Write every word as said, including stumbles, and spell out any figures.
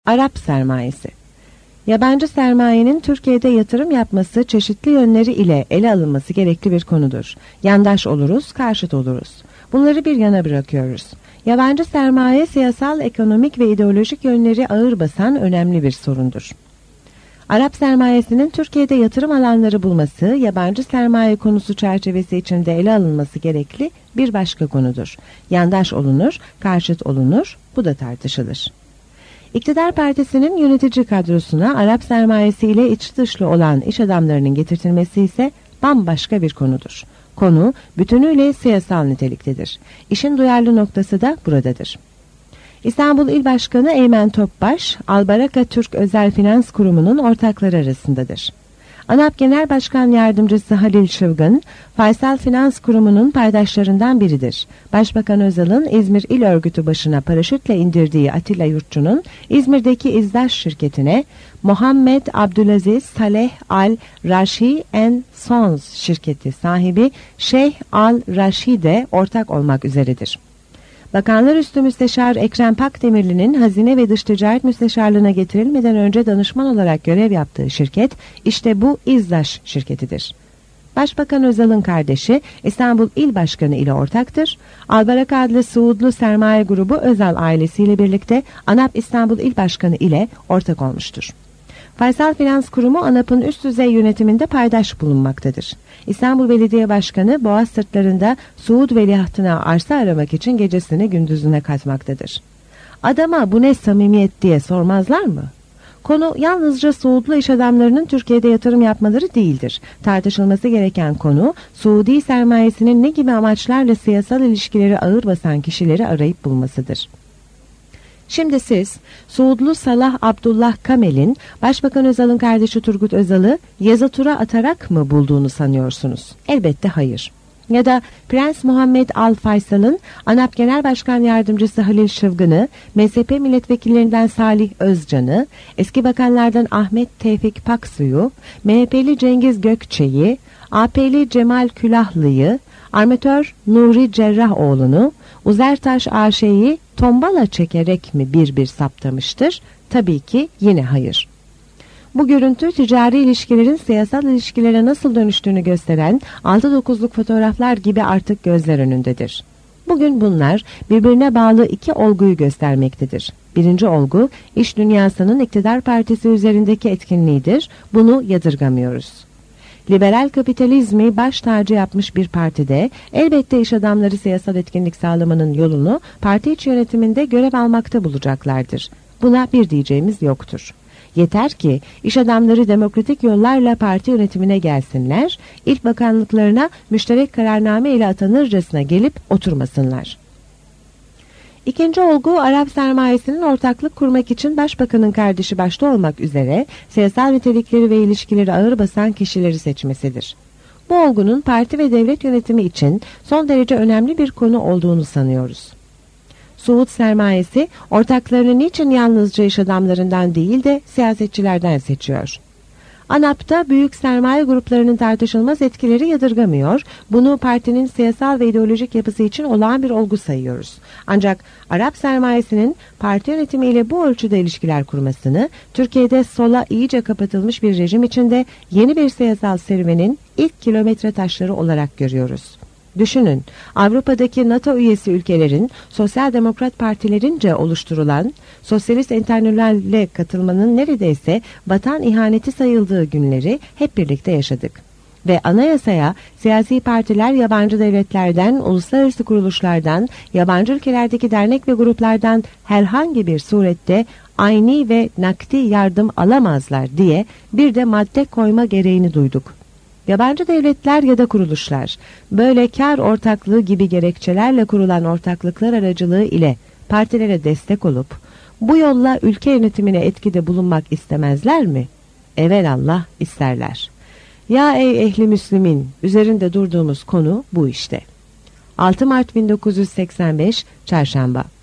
Arap sermayesi. Yabancı sermayenin Türkiye'de yatırım yapması çeşitli yönleri ile ele alınması gerekli bir konudur. Yandaş oluruz, karşıt oluruz. Bunları bir yana bırakıyoruz. Yabancı sermaye siyasal, ekonomik ve ideolojik yönleri ağır basan önemli bir sorundur. Arap sermayesinin Türkiye'de yatırım alanları bulması, yabancı sermaye konusu çerçevesi içinde ele alınması gerekli bir başka konudur. Yandaş olunur, karşıt olunur, bu da tartışılır. İktidar Partisi'nin yönetici kadrosuna Arap sermayesi ile iç dışlı olan iş adamlarının getirtilmesi ise bambaşka bir konudur. Konu bütünüyle siyasal niteliktedir. İşin duyarlı noktası da buradadır. İstanbul İl Başkanı Eymen Topbaş, Albaraka Türk Özel Finans Kurumu'nun ortakları arasındadır. ANAP Genel Başkan Yardımcısı Halil Şıvgın, Faysal Finans Kurumu'nun paydaşlarından biridir. Başbakan Özal'ın İzmir İl Örgütü başına paraşütle indirdiği Atilla Yurtçu'nun İzmir'deki İzdaş şirketine Muhammed Abdülaziz Saleh Al Raşi and Sons şirketi sahibi Şeyh Al Raşi de ortak olmak üzeredir. Bakanlar Üstü Müsteşar Ekrem Pakdemirli'nin Hazine ve Dış Ticaret Müsteşarlığına getirilmeden önce danışman olarak görev yaptığı şirket işte bu İzdaş şirketidir. Başbakan Özal'ın kardeşi İstanbul İl Başkanı ile ortaktır. Albaraka adlı Suudlu sermaye grubu Özal ailesiyle birlikte ANAP İstanbul İl Başkanı ile ortak olmuştur. Faysal Finans Kurumu ANAP'ın üst düzey yönetiminde paydaş bulunmaktadır. İstanbul Belediye Başkanı Boğaz sırtlarında Suud veliahtına arsa aramak için gecesini gündüzüne katmaktadır. Adama bu ne samimiyet diye sormazlar mı? Konu yalnızca Suudlu iş adamlarının Türkiye'de yatırım yapmaları değildir. Tartışılması gereken konu Suudi sermayesinin ne gibi amaçlarla siyasal ilişkileri ağır basan kişileri arayıp bulmasıdır. Şimdi siz Suudlu Salah Abdullah Kamel'in Başbakan Özal'ın kardeşi Turgut Özal'ı yazı tura atarak mı bulduğunu sanıyorsunuz? Elbette hayır. Ya da Prens Muhammed Al Faysal'ın ANAP Genel Başkan Yardımcısı Halil Şıvgın'ı, M S P milletvekillerinden Salih Özcan'ı, eski bakanlardan Ahmet Tevfik Paksu'yu, M H P'li Cengiz Gökçe'yi, A P'li Cemal Külahlı'yı, armatör Nuri Cerrahoğlu'nu, Uzertaş A Ş'yi tombala çekerek mi bir bir saptamıştır? Tabii ki yine hayır. Bu görüntü ticari ilişkilerin siyasal ilişkilere nasıl dönüştüğünü gösteren altı dokuzluk fotoğraflar gibi artık gözler önündedir. Bugün bunlar birbirine bağlı iki olguyu göstermektedir. Birinci olgu iş dünyasının iktidar partisi üzerindeki etkinliğidir. Bunu yadırgamıyoruz. Liberal kapitalizmi baş tacı yapmış bir partide elbette iş adamları siyasal etkinlik sağlamanın yolunu parti iç yönetiminde görev almakta bulacaklardır. Buna bir diyeceğimiz yoktur. Yeter ki iş adamları demokratik yollarla parti yönetimine gelsinler, ilk bakanlıklarına müşterek kararname ile atanırcasına gelip oturmasınlar. İkinci olgu Arap sermayesinin ortaklık kurmak için başbakanın kardeşi başta olmak üzere siyasal nitelikleri ve ilişkileri ağır basan kişileri seçmesidir. Bu olgunun parti ve devlet yönetimi için son derece önemli bir konu olduğunu sanıyoruz. Suud sermayesi ortaklarını niçin yalnızca iş adamlarından değil de siyasetçilerden seçiyor? ANAP'ta büyük sermaye gruplarının tartışılmaz etkileri yadırgamıyor, bunu partinin siyasal ve ideolojik yapısı için olağan bir olgu sayıyoruz. Ancak Arap sermayesinin parti yönetimiyle bu ölçüde ilişkiler kurmasını, Türkiye'de sola iyice kapatılmış bir rejim içinde yeni bir siyasal serüvenin ilk kilometre taşları olarak görüyoruz. Düşünün, Avrupa'daki NATO üyesi ülkelerin sosyal demokrat partilerince oluşturulan sosyalist enternülerle katılmanın neredeyse vatan ihaneti sayıldığı günleri hep birlikte yaşadık. Ve anayasaya siyasi partiler yabancı devletlerden, uluslararası kuruluşlardan, yabancı ülkelerdeki dernek ve gruplardan herhangi bir surette ayni ve nakdi yardım alamazlar diye bir de madde koyma gereğini duyduk. Yabancı devletler ya da kuruluşlar böyle kar ortaklığı gibi gerekçelerle kurulan ortaklıklar aracılığı ile partilere destek olup bu yolla ülke yönetimine etkide bulunmak istemezler mi? Evelallah isterler. Ya ey ehli Müslümin, üzerinde durduğumuz konu bu işte. altı Mart bin dokuz yüz seksen beş Çarşamba.